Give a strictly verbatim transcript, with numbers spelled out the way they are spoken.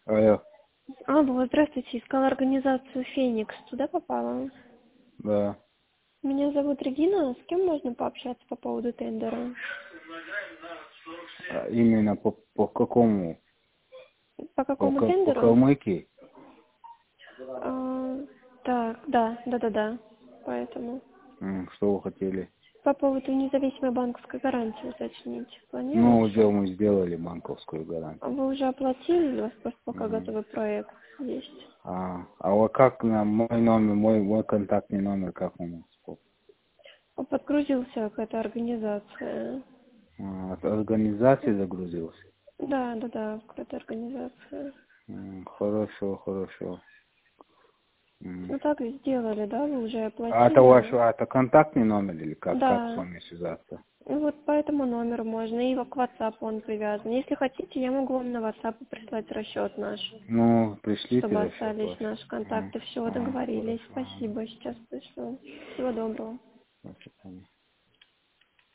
Алло, Алло, здравствуйте. Искала организацию «Феникс». Туда попала? да. Меня зовут Регина. С кем можно пообщаться по поводу тендера? А именно по, по какому? По По, какому Ка- по тендеру? Калмыкии? А, так, да, да-да-да. Поэтому. М, Что вы хотели? По поводу независимой банковской гарантии уточнить. Ну, Планируете? уже мы сделали банковскую гарантию. Вы уже оплатили? У вас просто пока М. готовый проект есть. А, а вот как на мой номер, мой, мой контактный номер, как он? Подгрузился к этой организации. А, от организации загрузился? Да, да, да, к этой организации. М, Хорошо, хорошо. М. Ну так и сделали, да? Вы уже А это ваш, оплатили? а это контактный номер или как? Как с Да. вами связаться? Ну вот по этому номеру можно, и к WhatsApp он привязан. Если хотите, я могу вам на WhatsApp прислать расчет наш, Ну, пришлите чтобы расчет остались ваш. наши Ага, контакты. Все, ага, договорились. хорошо. Ага. Спасибо, сейчас пришлю. Всего доброго. До свидания.